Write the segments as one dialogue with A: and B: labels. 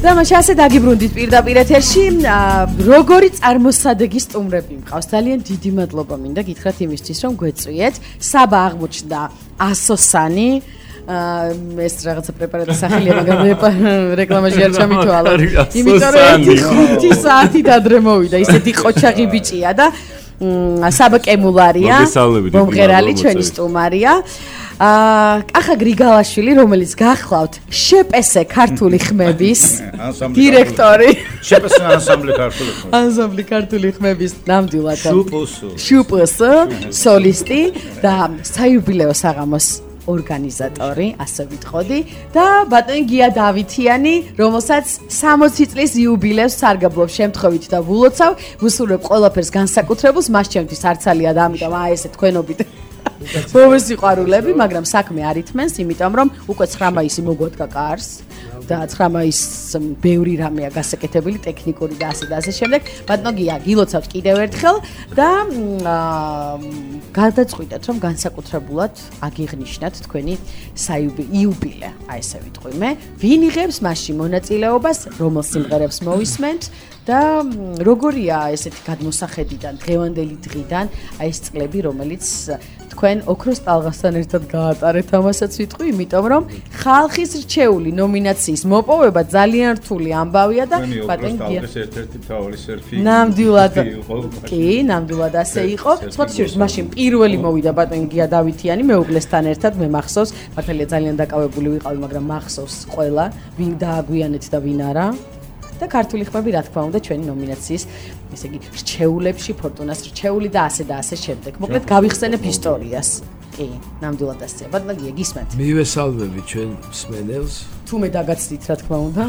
A: და მაშინ ასე დაგიბრუნდით პირდაპირ ეთერში. როგორი წარმოსადეგი სტუმრები მყავს. ძალიან დიდი მადლობა მინდა გითხრათ იმისთვის, რომ გვეწვიეთ. საბა აღმოჩნდა ასოსანი. ეს რაღაცა პრეპარატის სახელია, მაგრამ რეკლამაში არ ჩამითვალა. იმიტომ რომ 5 საათით ადრე მოვიდა, ისეთი ყოჩაღი ბიჭია და საბა კემულარია. მომღერალი ჩვენი სტუმარია. ახა გრიგალაშვილი, რომელიც გახლავთ შეპესე ქართული ხმების დირექტორი.
B: შეპესე ანსამბლი ქართული ხმების
A: ნამდვილად შუპს სოლისტი და საიუბილეო საღამოს ორგანიზატორი, ასე ვიტყოდი და ბატონი გია დავითიანი, რომელსაც 60 წლის იუბილეოს სარგებლობს შემთხვევით და ვულოცავ, ვუსურვებ ყველაფერს განსაკუთრებულს, მას ჩემთვის არცალია და ამიტომ ესე თქვენობით მოვესიყვარულები, მაგრამ საქმე არ ითმენს, იმიტომ რომ უკვე 9 მაისი მოგვადგა კარს და 9 მაისს ბევრი რამეა გასაკეთებელი, ტექნიკური და ასე შემდეგ. ბატონო გია, გილოცავთ კიდევ ერთხელ და გადაწყვიტეთ, რომ განსაკუთრებულად აგიღნიშნათ თქვენი იუბილე, აი ესე ვიტყვი მე. ვინ იღებს მასში მონაწილეობას, რომელ სიმღერებს მოვისმენთ და როგორია ესეთი გადმოსახედიდან, დღევანდელი დღიდან, აი ეს წლები, რომელიც თქვენ ოქროს ტალღასთან ერთად გაატარეთ, ამასაც ვიტყვი, იმიტომ რომ ხალხის რჩეული ნომინაციის მოპოვება ძალიან რთული ამბავია და
B: ბატონი გია ერთ-ერთი მთავარი სერფი.
A: ნამდვილად. კი, ნამდვილად ასე იყო. სხვათაშორის მაშინ პირველი მოვიდა ბატონი გია დავითიანი მეუღლესთან ერთად, მე მახსოვს, მართალია ძალიან დაკავებული ვიყავი, მაგრამ მახსოვს ყველა, ვინ დააგვიანეთ და ვინ არა. და ქართული ხმები რა თქმა უნდა ჩვენი ნომინაციის ესე იგი რჩეულებში ფორტუნას რჩეული და ასე შემდეგ. მოკლედ გავიხსენებ ისტორიას. კი, ნამდვილად ასეა. ბატონო გია გისმენთ.
C: მივესალმები ჩვენ მსმენელს.
A: თუ მე დაგაცდით რა თქმა უნდა.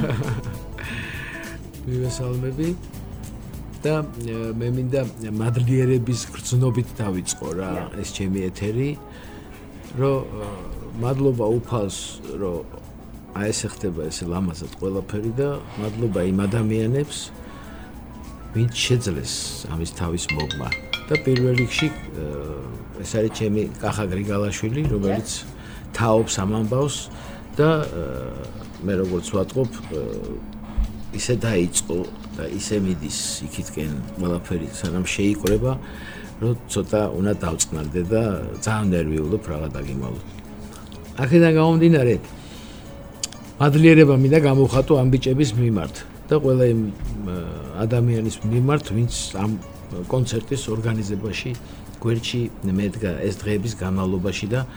C: მივესალმები და მე მინდა მადლიერების გრძნობით დავიწყო რა ეს ჩემი ეთერი, რომ მადლობა უფალს, რომ აი ესე ხდება ესე ლამაზად ყველაფერი და მადლობა იმ ადამიანებს, ვინც შეძლეს ამის თავის მოგმა. და პირველ რიგში ეს არის ჩემი კახა გრიგალაშვილი, რომელიც თაობს ამ ამბავს და მე როგორც ვატყობ, ისე დაიწყო და ისე მიდის იქითკენ ყველაფერი, სანამ შეიკრება, რომ ცოტა უნდა დავწყნარდე და ძალიან ნერვიულობ რაღაც დაგიმალოთ. აქედან გამომდინარე მადლიერება მინდა გამოვხატო ამ ბიჭების მიმართ და ყველა იმ ადამიანის მიმართ, ვინც ამ კონცერტის ორგანიზებაში გვერდში მედგა ეს დღეების განმავლობაში და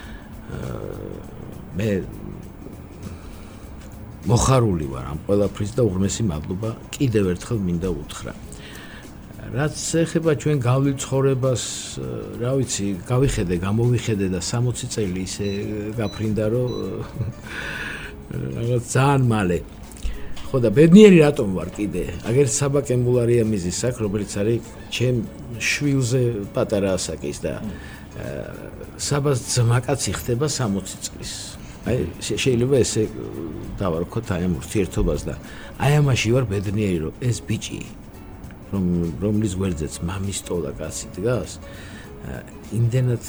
C: მე მოხარული ვარ ამ ყველაფრის და უღრმესი მადლობა კიდევ ერთხელ მინდა უთხრა. რაც ეხება ჩვენ გავლილ ცხოვრებას, რა ვიცი, გამოვიხედე და 60 წელი ისე გაფრინდა, რომ რაღაც ძალიან მალე. ხო და ბედნიერი რატომ ვარ კიდე? აგერ საბა კემულარია მიზის აქ, რომელიც არის ჩემ შვილზე პატარა ასაკის და საბას ძმაკაცი ხდება 60 წლის. აი შეიძლება ესე დავარქოთ აი ამ ურთიერთობას და აი ამაში ვარ ბედნიერი, რომ ეს ბიჭი რომლის გვერდზეც მამის ტოლა კაცი დგას, იმდენად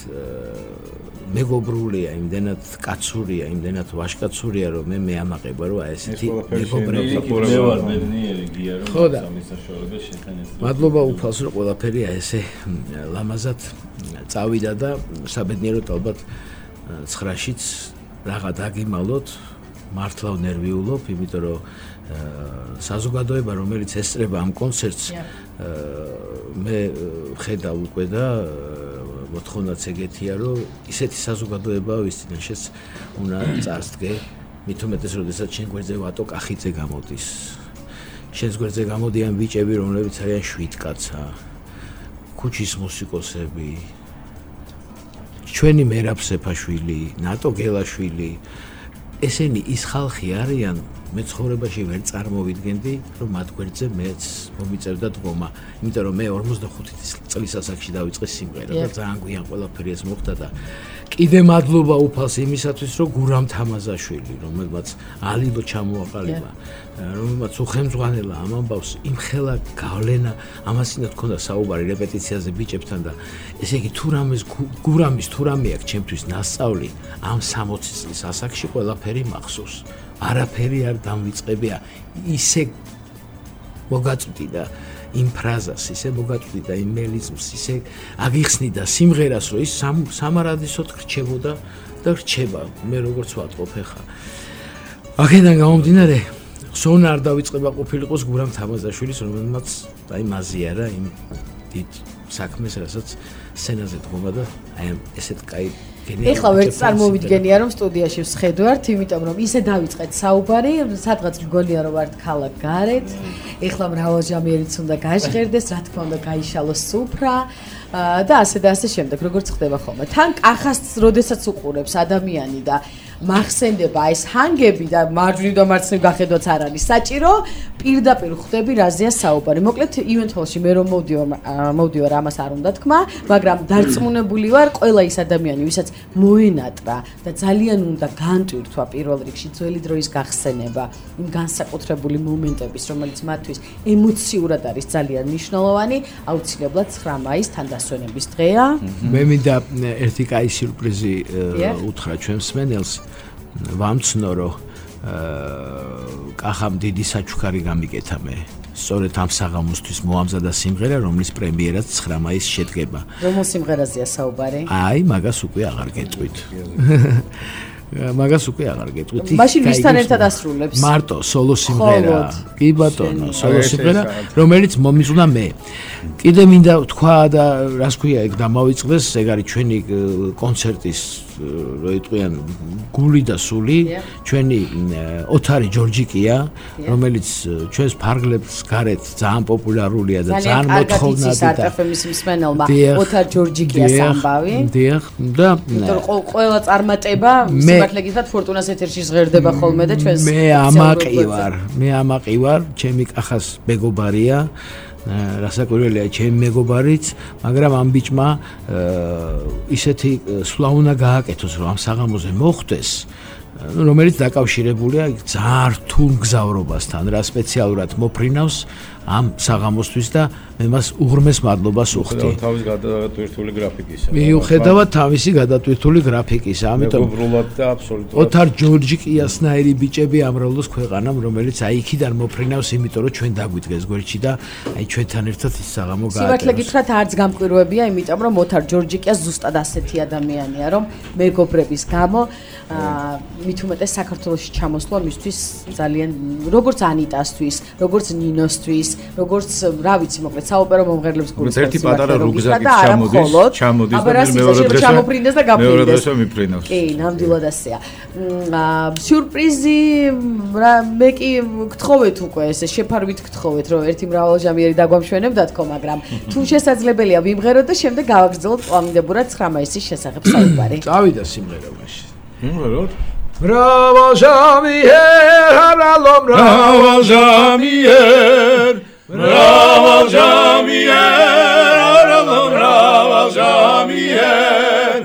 C: მეგობრულია, იმდენად კაცურია, იმდენად ვაჟკაცურია, რომ მე მეამაყება, რომ აი ესეთი მეგობრები
B: ვარ ბედნიერი გია, რომ სამის საშუალებას შეხენეს.
C: მადლობა უფალს, რომ ყველაფერი აი ესე ლამაზად წავიდა და საბედნიეროდ ალბათ 9-შიც რაღა დაგიმალოთ, მართლა ნერვიულობ, იმიტომ რომ საზოგადოება, რომელიც ესწრება ამ კონცერტს, მე ხედავ უკვე და მოთხოვნაც ეგეთია, რომ ისეთი საზოგადოებაა, ვისთანაშეც უნდა წარსდგე, მით უმეტეს, როდესაც შენ გვერდზე ვატო კახიძე გამოდის. შენს გვერდზე გამოდიან ბიჭები, რომლებიც არიან შვიდკაცა, ქუჩის მუსიკოსები, ჩვენი მერაბ სეფაშვილი, ნატო გელაშვილი, ესენი ის ხალხი არიან, მე ცხოვრებაში ვერ წარმოვიდგენდი, რომ მათ გვერდზე მეც მომიწერდა დგომა, იმიტომ რომ მე 45 წლის ასაკში დავიწყე სიმღერა და ძალიან გვიან ყველაფერი ეს მოხდა და კიდე მადლობა უფალს იმისათვის, რომ გურამ თამაზაშვილი, რომელმაც ალილო ჩამოაყალიბა, რომელმაც უხემძღვანელა ამ ამბავს, იმხელა გავლენა, ამასინა თქონდა საუბარი რეპეტიციაზე ბიჭებთან და ესე იგი თუ რამეს გურამის თუ რამე აქვს ჩემთვის ნასწავლი, ამ 60 წლის ასაკში ყველაფერი მახსოვს. არაფერი არ დამვიწყებია ისე მოგაწვდი და იმ ფრაზას ისე მოგაწვდი და იმ მელიზმს ისე აგიხსნი და სიმღერას რომ ის სამარადისოდ რჩებოდა და რჩება მე როგორც ვატყობ ხა აქედან გამომდინარე სონა არ დავიწყება ყოფილიყოს გურამ თამაზაშვილის რომელმაც აი მაზიარა იმ დიდ საქმეს რასაც სცენაზე დგომა და აი ესეთ კაი
A: ეხლა ვერც წარმოვიდგენია რომ სტუდიაში ვსხედვართ, იმიტომ რომ ისე დავიწყეთ საუბარი, სადღაც მგონია რომ ვართ ქალაქ გარეთ. ეხლა მრავალჟამიერიც უნდა გაჟღერდეს, რა თქმა უნდა გაიშალოს სუფრა და ასე შემდეგ, როგორც ხდება ხოლმე. თან კახას როდესაც უყურებს ადამიანი და მახსენდება ეს ჰანგები და მარჯვნივ და მარცხნივ გახედვაც არ არის საჭირო, პირდაპირ ხვდები რაზეა საუბარი. მოკლედ ივენთ ჰოლში მე რომ მოვდივარ ამას არ უნდა თქვა, მაგრამ დარწმუნებული ვარ, ყველა ის ადამიანი, ვისაც მოენატრა და ძალიან უნდა განტვირთვა პირველ რიგში ძველი დროის გახსენება, იმ განსაკუთრებული მომენტების, რომელიც მათთვის ემოციურად არის ძალიან მნიშვნელოვანი, აუცილებლად 9 მაისს თანდასვენების დღეა.
C: მე მინდა ერთი კაი სიურპრიზი უთხრა ჩვენ მსმენელს. ვამცნო რომ კახამ დიდი საჩუქარი გამიკეთა მე სწორედ ამ საღამოსთვის მოამზადა სიმღერა რომლის პრემიერაც 9 მაისს შედგება
A: რომელ სიმღერაზეა საუბარი
C: აი მაგას უკვე აღარ გეტყვით მაგას უკვე აღარ გეტყვით
A: მაშინ ვისთან ერთად ასრულებს
C: მარტო სოლო სიმღერა კი ბატონო სოლო სიმღერა რომელიც მომიძღვნა მე კიდე მინდა თქვა და რას ქვია ეგ დამავიწყდეს ეგ არის ჩვენი კონცერტის რო იტყვიან გული და სული ჩვენი ოთარი ჯორჯიკია რომელიც ჩვენს ფარგლებს გარეთ ძალიან პოპულარულია და ძალიან მოთხოვნადი და
A: არტეფემის მსმენელმა ოთარ ჯორჯიკიას ამბავი
C: დიახ და
A: ყველა წარმატება სიმართლე გითხრათ ფორტუნას ეთერში ჟღერდება ხოლმე და ჩვენს
C: მე ამაყი ვარ ჩემი კახას მეგობარია რასაკვირველია ჩემი მეგობარიც მაგრამ ამ ბიჭმა ისეთი სვლა უნდა გააკეთოს რომ ამ საღამოზე მოხვდეს რომელიც დაკავშირებულია ძალიან რთულ მგზავრობასთან რა სპეციალურად მოფრინავს ამ საღამოსთვის და მე მას უღრმეს მადლობას ვუხდი.
B: თავის გადატვირთული გრაფიკისა.
C: მიუხედავად თავისი გადატვირთული გრაფიკისა, ამიტომ
B: მეგობრულად და აბსოლუტურად
C: ოთარ ჯორჯიკიასნაირი ბიჭები ამრავლოს ქვეყანამ, რომელიც აი იქიდან მოფრინავს, იმიტომ რომ ჩვენ დაგვიდგეს გვერდში და აი ჩვენთან ერთად ის საღამო გააკეთოს.
A: სიმართლე გითხრათ არც გამკვირვებია, იმიტომ რომ ოთარ ჯორჯიკია ზუსტად ასეთი ადამიანია, რომ მეგობრების გამო მით უმეტეს საქართველოში ჩამოსვლა მისთვის ძალიან როგორც ანიტასთვის, როგორც ნინოსთვის, როგორც რა ვიცი, მოკლედ საოპერო მომღერლებს გულს
B: ერთი პატარა რუგზაკით ჩამოდის და მეორე დღესვე მიფრინავს.
A: კი, ნამდვილად ასეა. სიურპრიზი მე კი გთხოვეთ უკვე ესე შეფარვით გთხოვეთ, რომ ერთი მრავალჟამიერი დაგვამშვენებდა თქო, მაგრამ თუ შესაძლებელია ვიმღეროთ და შემდეგ გავაგრძელოთ პლანირებურად 9 მაისის შესახებ საუბარი.
C: წავიდა სიმღერა მაშინ.
B: მიღეროთ
C: მრავალჟამიერ არალო მრავალჟამიერ მრავალჟამიერ არალო მრავალჟამიერ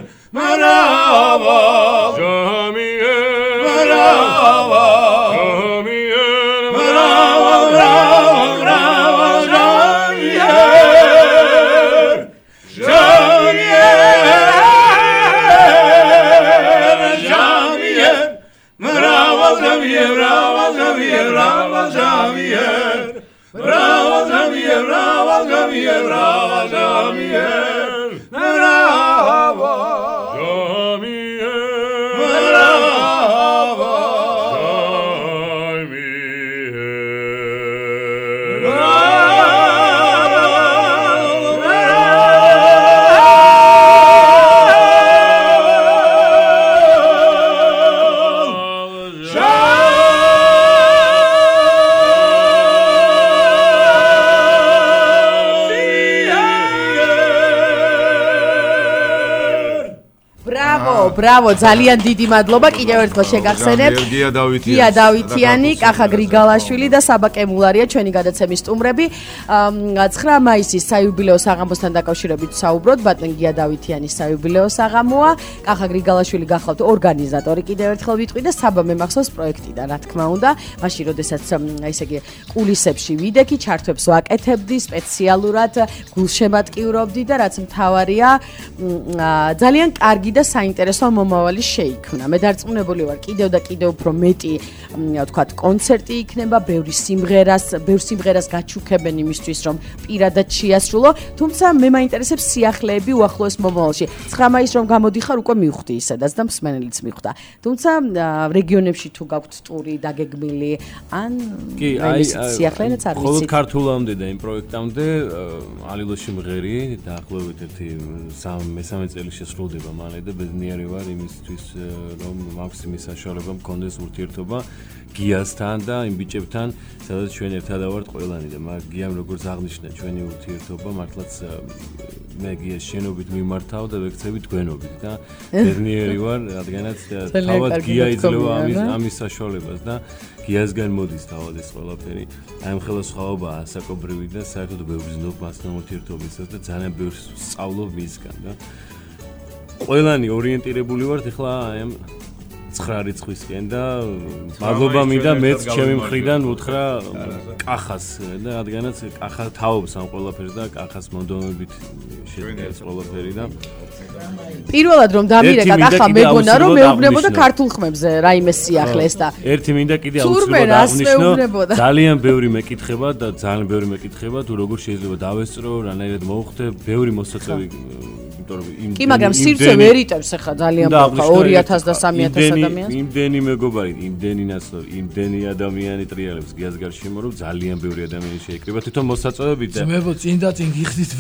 A: ბრავო, ძალიან დიდი მადლობა. კიდევ ერთხელ შეგახსენებთ. გია დავითიანი, კახა გრიგალაშვილი და საბა კემულარია ჩვენი გადაცემის სტუმრები. 9 მაისის საიუბილეო საღამოსთან დაკავშირებით საუბრობთ. ბატონ გია დავითიანის საიუბილეო საღამოა. კახა გრიგალაშვილი გახლავთ ორგანიზატორი. კიდევ ერთხელ ვიტყვი და საბა მემახსოვს პროექტიდან, რა თქმა უნდა. მაშინ როდესაც ესე იგი კულისებში ვიდექი, ჩართვებს ვაკეთებდი სპეციალურად, გულშემატკივრობდი და რაც მთავარია, ძალიან კარგი და საინტერესო მომავალი შეიქმნა. მე დარწმუნებული ვარ, კიდევ და კიდევ უფრო მეტი, ვთქვათ, კონცერტი იქნება, ბევრ სიმღერას გაჩუქებენ იმისთვის, რომ პირადად შეასრულო, თუმცა მე მაინტერესებს სიახლეები უახლოეს მომავალში. 9 მაისს რომ გამოდიხარ, უკვე მივხვდი ისედაც და მსმენელიც მივხვდა. თუმცა რეგიონებში თუ გაქვთ ტური დაგეგმილი, ან სიახლეებიც არ ვიცით.
D: ხოლო ქართულამდე და იმ პროექტამდე ალილოში მღერი დაახლოებით მესამე წელი შესრულდება მალე და ბედნიერი ვარ იმისთვის რომ მაქვს იმის საშუალება მქონდეს ურთიერთობა გიასთან და იმ ბიჭებთან სადაც ჩვენ ერთად ვართ ყველანი და გიამ როგორც აღნიშნა ჩვენი ურთიერთობა მართლაც მე გიას შენობით მიმართავ და ვექცევი თქვენობით და ბედნიერი ვარ რადგანაც თავად გია იძლევა ამის საშუალებას და გიასგან მოდის თავად ეს ყველაფერი აი ამ ხელოსნობა ასაკობრივი და საერთოდ ბევრი ზნობ მასთან ურთიერთობისას და ძალიან ბევრს სწავლობ მისგან და ყველანი ორიენტირებული ვართ ახლა აი ამ 9 რიცხვისკენ და მადლობა მინდა მეც ჩემი მხრიდან უთხრა კახას და რადგანაც კახა თაობს ამ ყველაფერს და კახას მონდომებით შედგება ეს ყველაფერი და
A: პირველად რომ დამირეკა კახა მეგონა რომ მეუბნებოდა ქართულ ხმებზე რაიმე სიახლეს და
D: ერთი მინდა კიდე აუცილებლად აღნიშნო ძალიან ბევრი მეკითხება და ძალიან ბევრი მეკითხება თუ როგორ შეიძლება დავესწრო რანაირად მოვხდე ბევრი მოსაწევი
A: კი მაგრამ სივრცე ვერ იტევს ახლა ძალიან ბევრი 2000 და 3000 ადამიანს
D: იმდენი მეგობარი იმდენი ნაცნობი იმდენი ადამიანი ტრიალებს გიას გარშემო რომ ძალიან ბევრი ადამიანი შეიკრიბა თვითონ მოსაწევებით და
C: ძმებო წინ და წინ გიხდით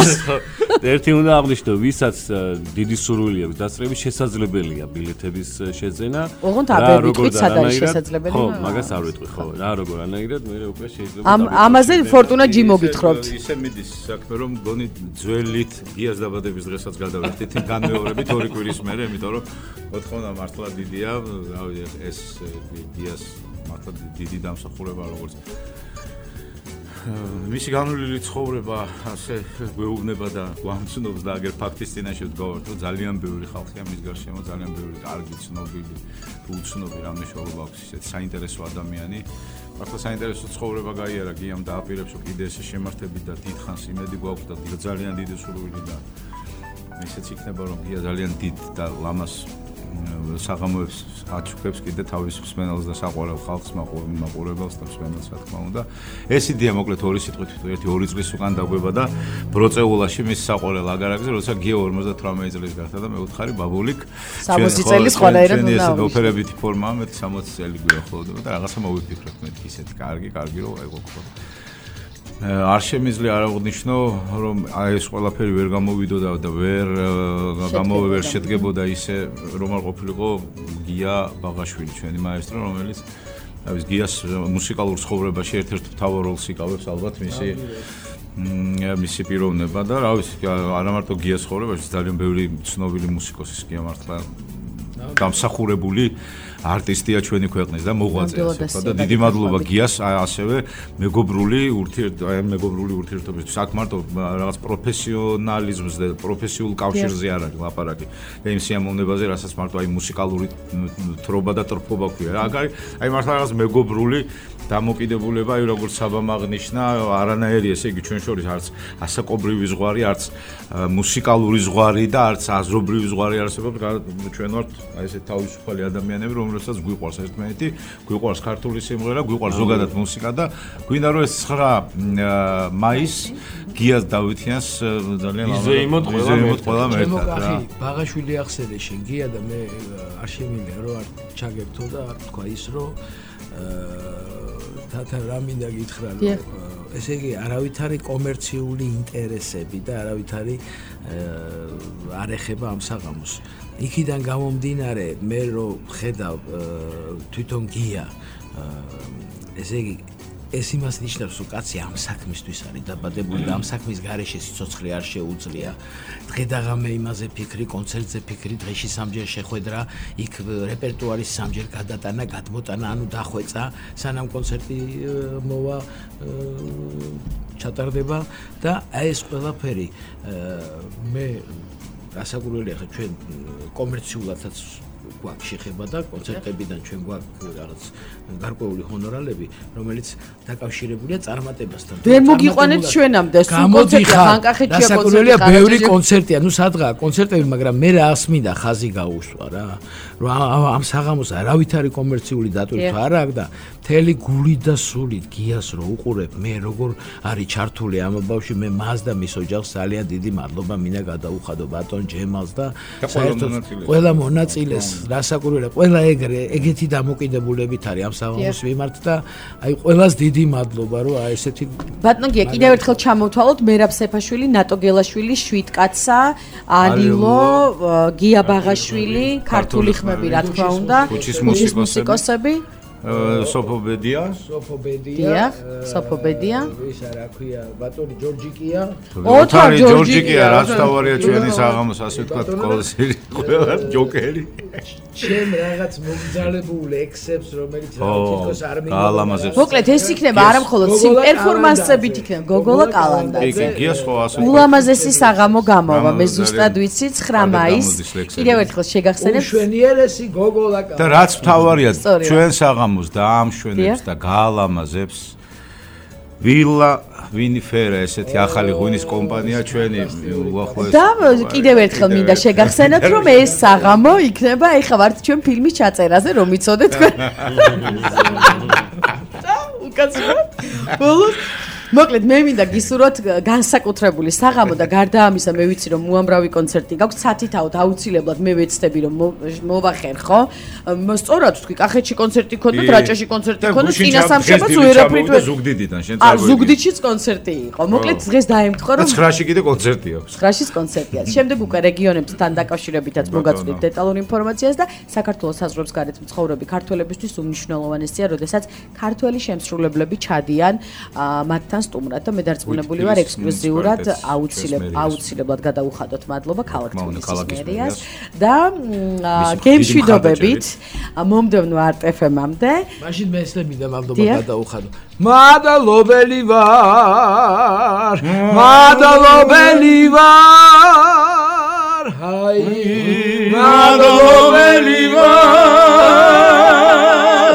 D: ერთი უნდა აღნიშნო ვისაც დიდი სურვილი აქვს დასწრების შესაძლებელია ბილეთების შეძენა
A: ოღონდ აბერიტყვით სადაა შესაძლებელი
D: ხო მაგას არ ვიტყვი ხო რა როგორანაირად მე უკვე შეიძლება
A: ამაზე ფორტუნა ჯი მოგითხრობთ
B: ისე მიდის საქმე რომ გონი ძველით გიას დაბადების დღესაც გადავერთით განმეორებით 2 კვირის მერე იმიტომ რომ მოთხოვნა მართლა დიდია რავი ეს გიას მართლა დიდი დამსახურება როგორც მისი განვლილი ცხოვრება ასე გვეუბნება და გვამცნობს და აგერ ფაქტის წინაშე ვდგავართ რომ ძალიან ბევრი ხალხია მის გარშემო ძალიან ბევრი კარგი ცნობილი უცნობი რამე შოუება აქვს ისეთ საინტერესო ადამიანი მართლა საინტერესო ცხოვრება გაიარა გიამ დააპირებს რომ კიდე ესე შემართებით და დიდხანს იმედი გვაქვს და ძალიან დიდი სურვილი და ისეც იქნება რომ გია ძალიან დიდ და ლამას საღამოებს აჩუქებს კიდე თავის მსმენელს და საყვარელ ხალხს მაყურებელს და მსმენელს რა თქმა უნდა ეს იდეა მოკლედ 2 სიტყვით 1-2 წლის უკან დაგვება და ბროწეულაში მის საყვარელ აგარაკზე როცა გია 58 წლის გახდა და მე უთხარი ბაბულიკ
A: 60 წელის ყველაერად უნდა
B: ეს ოფერებითი ფორმაა მე 60 წელი გვიახლოვდება და რაღაცა მოვიფიქროთ მე ისეთი კარგი რომ აიღო ხო არ შემიძლია არ აღნიშნო რომ აი ეს ყველაფერი ვერ გამოვიდოდა და ვერ შედგებოდა ისე რომ არ ყოფილიყო გია ბაღაშვილი ჩვენი მაესტრო რომელიც თავის გიას მუსიკალურ ცხოვრებაში ერთ-ერთ მთავარ როლს იკავებს ალბათ მისი პიროვნება და რა ვიცი არა მარტო გიას ცხოვრებაში ძალიან ბევრი ცნობილი მუსიკოსის გია მართლა დამსახურებული არტისტია ჩვენი ქვეყნის და მოღვაწეა ასე და დიდი მადლობა გიას ასევე მეგობრული ურთიერთობისთვის აქ მარტო რაღაც პროფესიონალიზმს და პროფესიულ კავშირზე არ არის ლაპარაკი და იმ სიამოვნებაზე რასაც მარტო აი მუსიკალური თრობა და ტრფობა ქვია აქ არის აი მართლა რაღაც მეგობრული დამოკიდებულება აი როგორც საბამ აღნიშნა არანაირი ესე იგი ჩვენ შორის არც ასაკობრივი ზღვარი არც მუსიკალური ზღვარი და არც აზრობრივი ზღვარი არსებობს ჩვენ ვართ აი ესე თავისუფალი ადამიანები რომელსაც გვიყვარს ერთმანეთი გვიყვარს ქართული სიმღერა გვიყვარს ზოგადად მუსიკა და გვინდა რომ ეს 9 მაისს გიას დავითიანს ძალიან
D: იზეიმოთ
B: ყველა ერთად
C: რა ბაღაშვილი ახსენე შენ გია და მე არ შემიძლია რომ არ ჩაგერთო და არ თქვა ის რომ თათა რა მინდა გითხრა რომ ესე იგი არავითარი კომერციული ინტერესები და არავითარი არ ეხება ამ საღამოს იქიდან გამომდინარე მე რომ ხედავ თვითონ გია ესე იგი ეს იმას ნიშნავს რომ კაცი ამ საქმისთვის არის დაბადებული და ამ საქმის გარეშე სიცოცხლე არ შეუძლია დღე და ღამე იმაზე ფიქრი კონცერტზე ფიქრი დღეში სამჯერ შეხვედრა იქ რეპერტუარის სამჯერ გადატანა გადმოტანა ანუ დახვეწა სანამ კონცერტი მოვა ჩატარდება და აი ეს ყველაფერი მე გასაგურველია ხა ჩვენ კომერციულადაც გვაქვს შეხება და კონცერტებიდან ჩვენ გვაქვს რაღაც გარკვეული ჰონორარები, რომელიც დაკავშირებულია წარმატებასთან.
A: ვერ მოგიყვანეთ ჩვენამდე სულ კონცერტი ხანკახეთშია
C: კონცერტია, ბევრი კონცერტია, ნუ სადღაა კონცერტები, მაგრამ მე რა ასმინდა ხაზი გაუსვა რა. რომ ამ საღამოს არავითარი კომერციული დატვირთვა არ აქვს და მთელი გულით და სულით გიას რო უყურებ, მე როგორ არის ჩართული ამ ბავშვი, მე მას და მის ოჯახს ძალიან დიდი მადლობა მინდა გადაუხადო ბატონ ჯემალს და საერთოდ ყველა მონაწილეს, რასაკვირველია, ყველა ეგეთი დამოკიდებულებით არის ამ საღამოს მიმართ და აი ყველას დიდი მადლობა რომ აი ესეთი
A: ბატონ გია კიდევ ერთხელ ჩამოვთვალოთ მერაბ სეფაშვილი, ნატო გელაშვილი, შვიდკაცა, ანილო, გია ბაღაშვილი, ქართული ხმები რა თქმა უნდა,
B: ქუჩის მუსიკოსები სოფობედია,
C: ისა რა ქვია, ბატონი ჯორჯიკია.
B: ოთარი ჯორჯიკია, რაც თავარია ჩვენი საღამოს, ასე ვთქვათ, ყველა ჯოკერი.
C: ჩემ რაღაც მომძალებულ ექსებს, რომელიც თითქოს არ
B: გაალამაზებს.
A: მოკლედ ეს იქნება არა მხოლოდ პერფორმანსებით იქნება გოგოლა კალანდაძე.
B: გიას ხო ასე.
A: ულამაზესი საღამო გამოვა, მე ზუსტად ვიცი 9 მაისს. კიდევ ერთხელ შეგახსენებთ.
C: უშვენიერესი გოგოლა კალანდაძე.
B: და რაც თავარია ჩვენ საღამოს დაამშვენებს და გაალამაზებს ვილა ვინიფერა ესეთი ახალი ღვინის კომპანია ჩვენი უახლოესი
A: და კიდევ ერთხელ მინდა შეგახსენოთ რომ ეს საღამო იქნება ეხლა ვართ ჩვენ ფილმის ჩაწერაზე რომ იცოდეთ თქვენ უკაცრავად ბოლოს მოკლედ მე მინდა გისურვოთ განსაკუთრებული საღამო და გარდა ამისა მე ვიცი რომ უამრავი კონცერტი გაქვს სათითაოდ აუცილებლად მე ვეცდები რომ მოვახერ ხო სწორად თქვი კახეთში კონცერტი ქონდათ რაჭაში კონცერტი ქონდათ წინასამშაბათს ვერაფრით
B: ზუგდიდიდან შენ
A: წავედი ზუგდიდშიც კონცერტი იყო მოკლედ დღეს დაემთხვა რომ
B: 9-ში კიდე კონცერტი აქვს
A: 9-შიც კონცერტია შემდეგ უკვე რეგიონებთან დაკავშირებითაც მოგაწვდით დეტალურ ინფორმაციას და საქართველოს საზღვრებს გარეთ მცხოვრები ქართველებისთვის უმნიშვნელოვანესია როდესაც ქართველი შემსრულებლები ჩადიან მათთან სტუმრად და მე დარწმუნებული ვარ ექსკლუზიურად აუცილებლად გადაუხადოთ მადლობა ქალაქ თბილისის მერიას და გემშვიდობებით მომდევნო არტ-FM-მამდე
C: მაშინ მე ესლები და მადლობა გადაუხადო მადლობელი ვარ ჰაი მადლობელი ვარ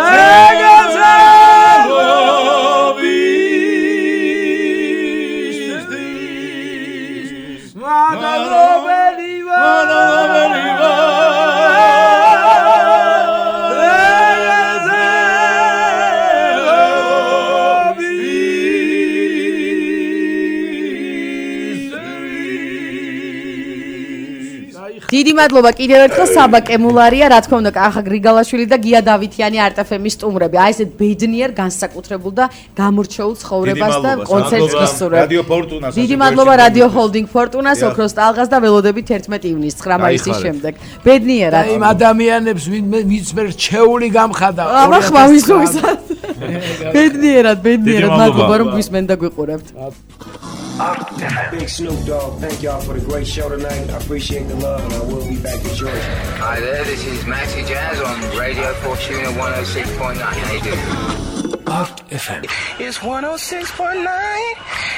A: დიდი მადლობა კიდევ ერთხელ საბა კემულარია, რა თქმა უნდა, კახა გრიგალაშვილი და გია დავითიანი არტ-FM-ის სტუმრები. აი ესეთ ბედნიერ, განსაკუთრებულ და გამორჩეულ ცხოვრებას და კონცერტს გისურვებ.
B: რადიო ფორტუნას.
A: დიდი მადლობა რადიო ჰოლდინგ ფორტუნას, ოქროს ტალღას და ველოდებით 11 ივნისს 9 მაისის შემდეგ. ბედნიერად.
C: იმ ადამიანებს ვინც მე რჩეული გამხადა.
A: აბა ხმა ვისურვისად. ბედნიერად, მადლობა რომ გვისმენ და გვიყურებთ.
E: Big Snoop Dogg, thank y'all for the great show tonight. I appreciate the love and I will be back in Georgia.
F: Hi there, this is Maxi Jazz on Radio Fortuna 106.9. How you doing?
E: It's 106.9.